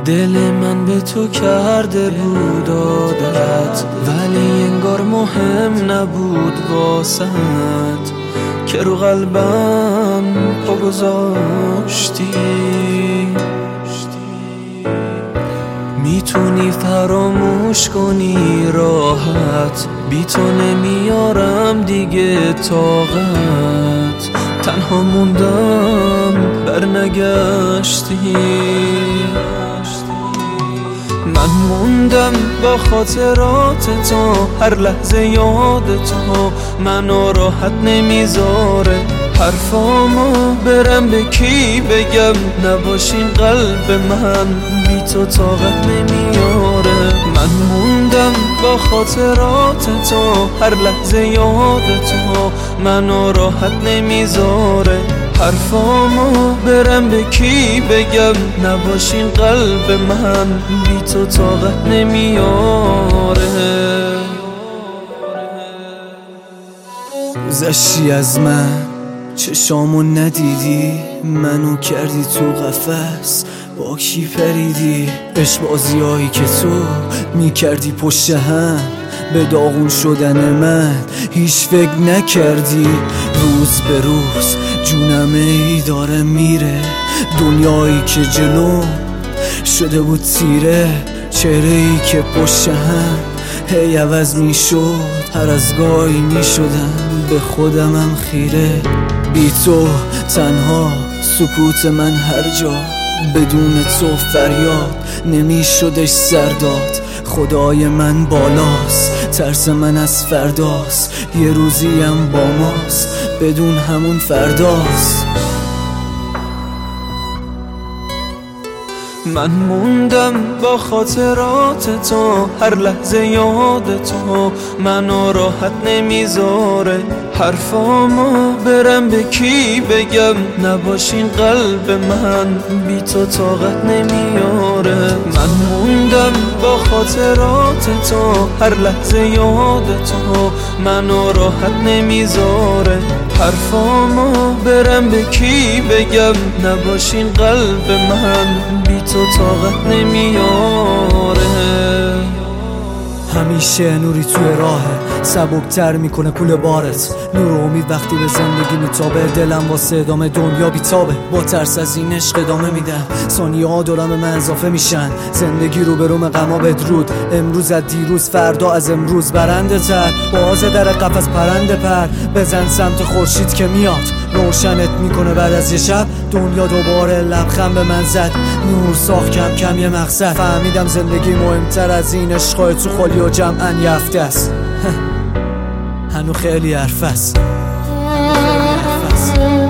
دل من به تو کرده بود عادت، ولی انگار مهم نبود واسط که رو قلبم پا گذاشتی. میتونی فراموش کنی راحت، بی تو نمیارم دیگه طاقت، تنها موندم برنگشتی. من موندم با خاطرات تو، هر لحظه یاد تو منو راحت نمیذاره. حرفامو برم به کی بگم، نباشین قلب من بی تو طاقت نمیاره. من موندم با خاطرات تو، هر لحظه یاد تو منو راحت نمیذاره. حرفامو برم به کی بگم، نباشین قلب من بی تو طاقت نمیاره. گذشتی از من، چشامو ندیدی، منو کردی تو قفس، با کی پریدی؟ عشق بازیایی که تو میکردی پشت هم، به داغون شدن من هیچ فکر نکردی. روز به روز جونم ای داره میره، دنیایی که جلو شده بود تیره. چهره ای که پشت هم هی عوض میشد، هر از گاهی میشدم به خودمم خیره. بی تو تنها سکوت من هر جا، بدون تو فریاد نمیشدش سرداد. خدای من بالاست، ترس من از فرداست، یه روزیم با ماست، بدون همون فرداست. من موندم با خاطرات تو، هر لحظه یاد تو منو راحت نمیذاره. حرفامو برم به کی بگم، نباشین قلب من بی تو طاقت نمیاره. من موندم با خاطرات تو، هر لحظه یاد تو منو راحت نمیذاره. حرفامو برم به کی بگم، نباشین قلب من بی تو طاقت نمیاره. همیشه نوری توی راهه، سبکتر میکنه کول بارت. نور و امید وقتی به زندگی میتابه، دلم واسه ادامه دنیا بیتابه. با ترس از این عشق ادامه میدم، ثانیه ها دورم به من اضافه میشن. زندگی رو به روم غما بدرود، امروز از دیروز، فردا از امروز برنده تر. باز در قفس پرنده پر، بزن سمت خورشید که میاد، روشنت میکنه بعد از یه شب. دنیا دوباره لبخند به من زد، نور ساخت کم کم یه مقصد. فهمیدم زندگی مهمتر از این عشقای تو خالی و جمعاً یه هفته است. هنو خیلی حرف است.